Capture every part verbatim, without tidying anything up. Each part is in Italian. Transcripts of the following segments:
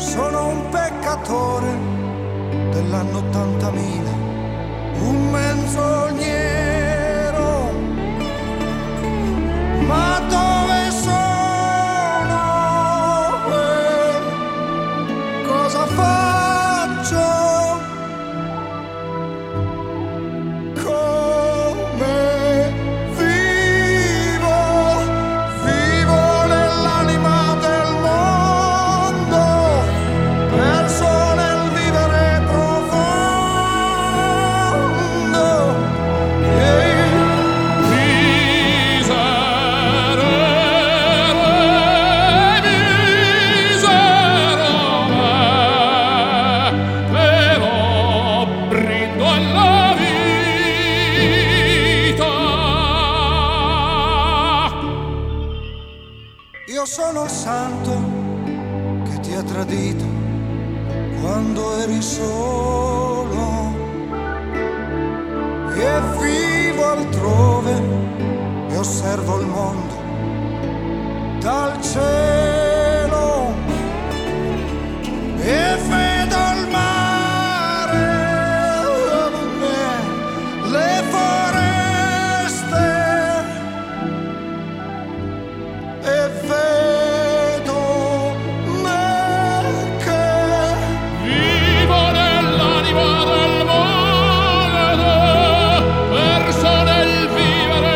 Sono un peccatore dell'anno ottantamila, un menzognero, ma dove sono? Eh, cosa faccio? Come vivo? Vivo nell'anima del mondo, perso nel vivere profondo. Io sono il santo che ti ha tradito quando eri solo, e vivo altrove e osservo il mondo dal cielo e vedo il mare, le foreste, e vedo me che vivo nell'anima del mondo, perso nel vivere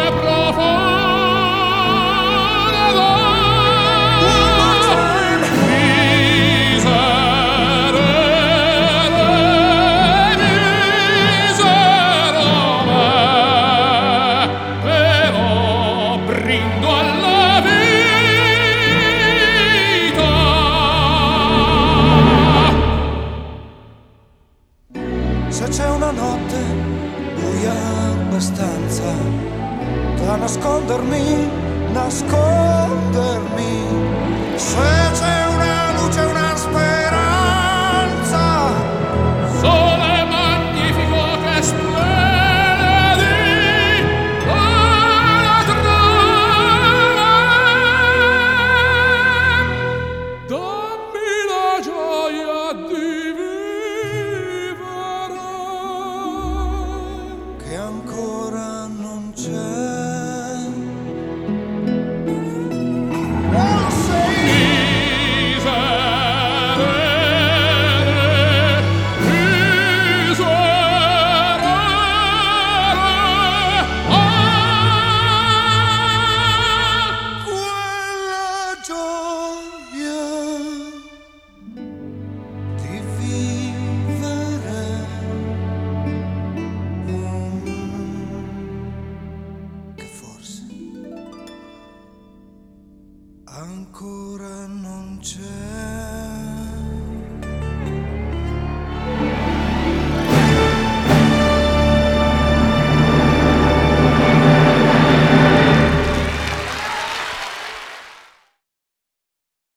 profondo. Miserere, misero me, però brindo alla vita. Se c'è una notte buia abbastanza da nascondermi, nascondermi